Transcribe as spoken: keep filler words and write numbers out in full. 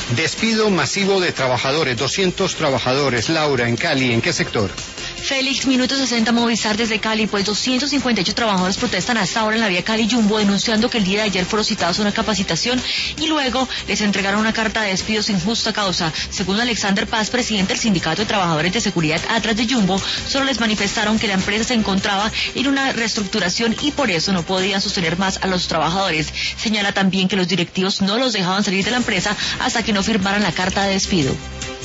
Despido masivo de trabajadores, doscientos trabajadores. Laura, en Cali, ¿en qué sector? Félix, Minuto sesenta Movistar desde Cali, pues doscientos cincuenta y ocho trabajadores protestan hasta ahora en la vía Cali-Jumbo denunciando que el día de ayer fueron citados a una capacitación y luego les entregaron una carta de despido sin justa causa. Según Alexander Paz, presidente del Sindicato de Trabajadores de Seguridad Atlas de Jumbo, solo les manifestaron que la empresa se encontraba en una reestructuración y por eso no podían sostener más a los trabajadores. Señala también que los directivos no los dejaban salir de la empresa hasta que no firmaran la carta de despido.